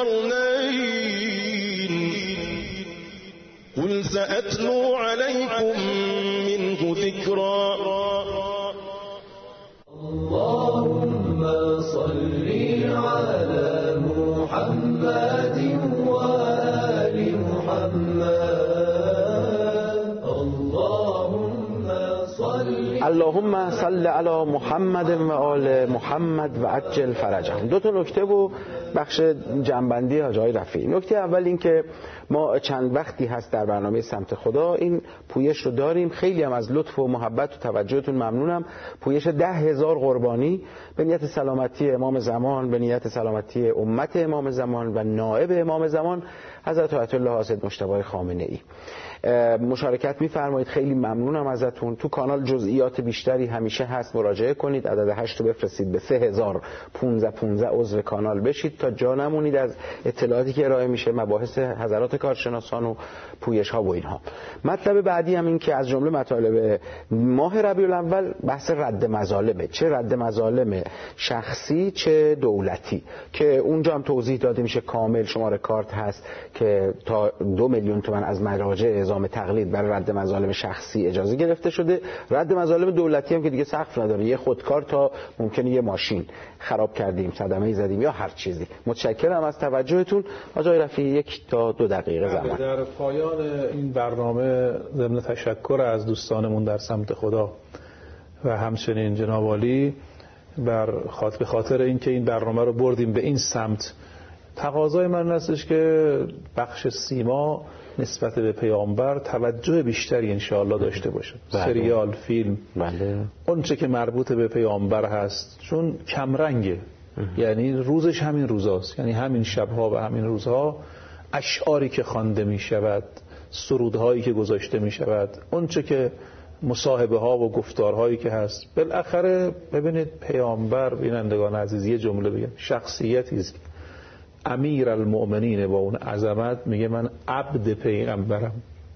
القرنين قل سأتلو عليكم منه ذكرا. اللهم صل على محمد وآل محمد اللهم صل علی محمد و آل محمد و عجل فرجهم. دو تا نکته و بخش جنبندی حاج آقای رفیعی. نکته اول این که ما چند وقتی هست در برنامه سمت خدا این پویش رو داریم. خیلی هم از لطف و محبت و توجهتون ممنونم. پویش 10,000 قربانی به نیت سلامتی امام زمان، به نیت سلامتی امت امام زمان و نائب امام زمان حضرت آیت الله حاسد مجتبی خامنه ای. مشارکت می‌فرمایید، خیلی ممنونم ازتون. تو کانال جزئیات بیشتری همیشه هست، مراجعه کنید. عدد 8 رو بفرستید به 3015 عضو کانال بشید تا جا نمونید از اطلاعاتی که ارائه میشه، مباحث حضرات کارشناسان و پویش ها و اینها. مطلب بعدی هم این که از جمله مطالب ماه ربیع الاول بحث رد مظالمه، چه رد مظالم شخصی چه دولتی، که اونجا هم توضیح داده میشه کامل. شماره کارت هست که تا 2 میلیون تومان از مراجع اعزام تقلید برای رد مظالم شخصی اجازه گرفته شده. رد مظالم دولتی هم که دیگه سقف نداره، یه خودکار تا ممکنه یه ماشین خراب کردیم، صدمه‌ای زدیم یا هر چیزی. متشکرم از توجهتون. آقای رفیعی 1 تا 2 دقیقه زمان. در پایان این برنامه ضمن تشکر از دوستانمون در سمت خدا و همچنین جناب عالی به خاطر اینکه این برنامه رو بردیم به این سمت تقاضای من هستش که بخش سیما نسبت به پیامبر توجه بیشتری انشاءالله داشته باشه. سریال، فیلم، اون چه که مربوط به پیامبر هست، چون کمرنگه. یعنی روزش همین روزاست، یعنی همین شبها و همین روزها اشعاری که خوانده می شود، سرودهایی که گذاشته می شود، اون چه که مصاحبه ها و گفتارهایی که هست. بالاخره ببینید پیامبر، بینندگان عزیز، یه جمله بگم، شخصیتی است. امیر المؤمنین با اون عظمت میگه من عبد پیغمبرم،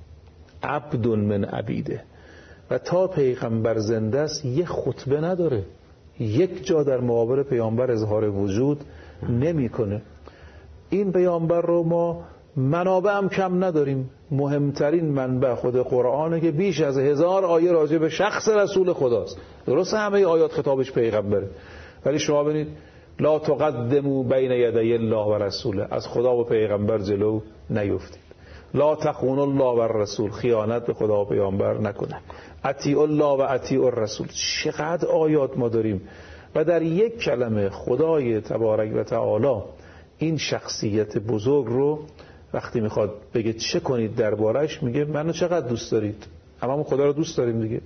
عبد من عبیده، و تا پیغمبر زنده است یه خطبه نداره، یک جا در مقابل پیامبر اظهار وجود نمیکنه. این پیامبر رو ما منابع هم کم نداریم. مهمترین منبع خود قرآنه که بیش از 1000 آیه راجع به شخص رسول خداست. درسته همه آیات خطابش پیغمبره، ولی شما ببینید لا تقدموا بین یدی الله و رسوله، از خدا و پیغمبر جلو نیفتید. لا تخونوا الله و الرسول، خیانت به خدا و پیغمبر نکنید. اطیعوا الله و اطیعوا الرسول. چقدر آیات ما داریم و در یک کلمه خدای تبارک و تعالی این شخصیت بزرگ رو وقتی میخواد بگه چه کنید دربارش، میگه منو چقدر دوست دارید؟ هممون خدا رو دوست داریم دیگه.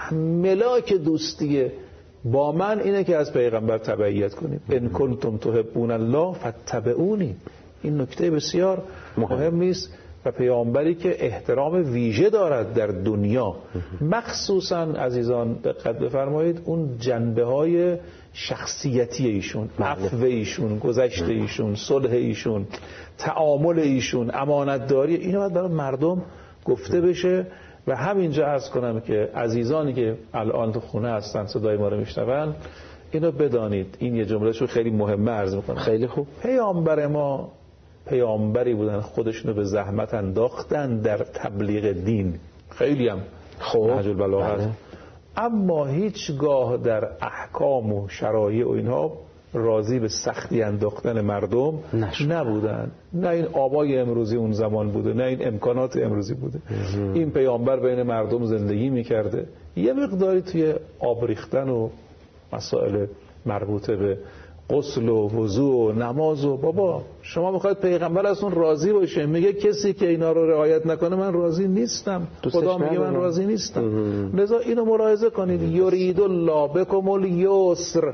ملاک دوستیه با من اینه که از پیغمبر تبعیت کنید. ان کنتم تحبون الله فاتبعونی. این نکته بسیار مهم است و پیامبری که احترام ویژه دارد در دنیا، مخصوصا عزیزان دقت بفرمایید اون جنبه های شخصیتی ایشون، عفو ایشون، گذشته ایشون، صلح ایشون، تعامل ایشون، امانتداری، اینو باید برای مردم گفته بشه. و همینجا عرض کنم که عزیزانی که الان تو خونه هستن صدای ما رو میشنون، اینو بدانید، این یه جملهشو خیلی مهمه عرض میکنم. خیلی خوب. پیامبر ما پیامبری بودن خودشونو به زحمت انداختن در تبلیغ دین، خیلی هم نهج البلاغه، اما هیچگاه در احکام و شرایع و اینها راضی به سختی انداختن مردم نبودن. نه این آبای امروزی اون زمان بوده، نه این امکانات امروزی بوده. این پیامبر بین مردم زندگی میکرده، یه مقداری توی آب ریختن و مسائل مربوطه به غسل و وضو و نماز و بابا شما میخواید پیغمبر از اون راضی باشه، میگه کسی که اینا رو رعایت نکنه من راضی نیستم، خدا میگه من راضی نیستم. لذا اینو ملاحظه کنید، یرید الله بکم الیسر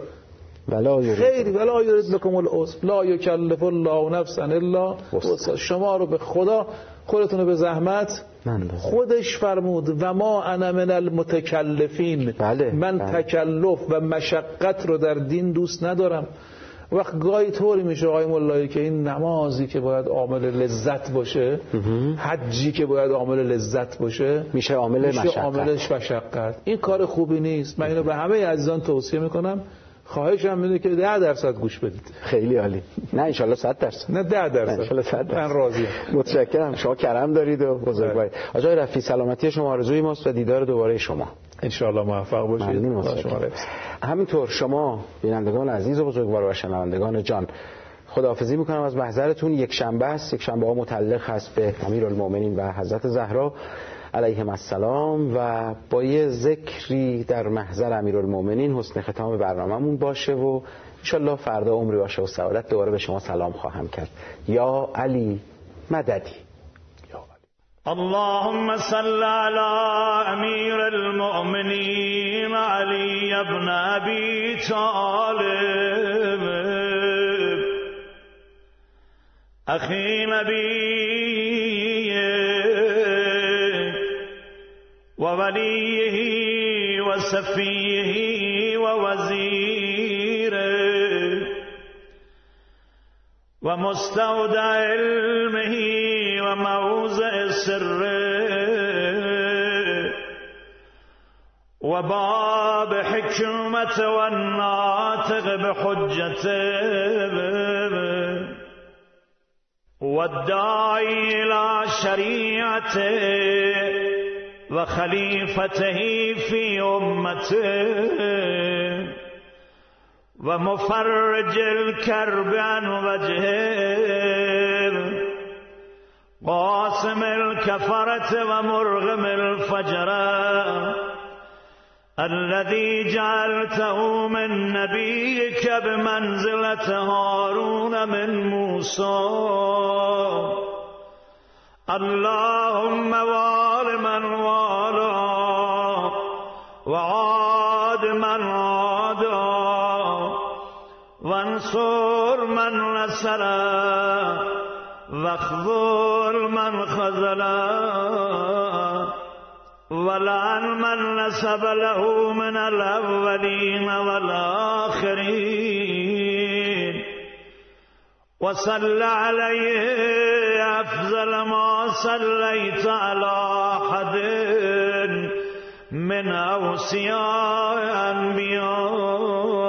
خیلی ولا یرید بکم العسر لا یکلف الله نفسا الا وسعها. شما رو به خدا خودتون رو به زحمت خودش فرمود و ما انا من المتکلفین. من تکلف و مشقت رو در دین دوست ندارم. وقت گاهی طوری میشه آقای مولایی که این نمازی که باید عامل لذت باشه، حجی که باید عامل لذت باشه، میشه عاملش مشقت. این کار خوبی نیست. من اینو به همه عزیزان توصیه میکنم. خواهشم اینه که 10% گوش بدید. خیلی عالی. نه ان شاء الله 100%. نه 10%. من راضیم. متشکرم. شما کرم دارید و بزرگواری. آقای رفیع سلامتی شما آرزوی ماست و دیدار دوباره شما. ان شاء الله موفق باشید. همینطور شما بینندگان عزیز و بزرگوار و شنوندگان جان، خداحافظی میکنم از محضرتون. یک شنبه است، یک شنبه ها متعلق هست به امیرالمؤمنین و حضرت زهرا علیهم السلام و با یه ذکری در محضر امیرالمؤمنین حسن ختام برنامه‌مون باشه و انشالله فردا عمری باشه و سعادت دوباره به شما سلام خواهم کرد. یا علی مددی. اللهم صل على امیر المؤمنین علی ابن ابی طالب اخی نبی و ولیه و صفیه و وزیره و مستودع علمه و موضع سره و باب حکمت و ناطق بحجته و الداعی الى شریعته و خلیفته فی امته و مفرج الکرب عن وجهه قاسم الكفرة و مرغم الفجرة الذي جعلته من نبيك بمنزلة هارون من موسى اللهم وال من والا وعاد من عادا وانصر من نصر واخذل من خذل ولعن من نسب له من الأولين والآخرين وصل عليه أفضل ما صليت على أحد من أوصياء أنبياء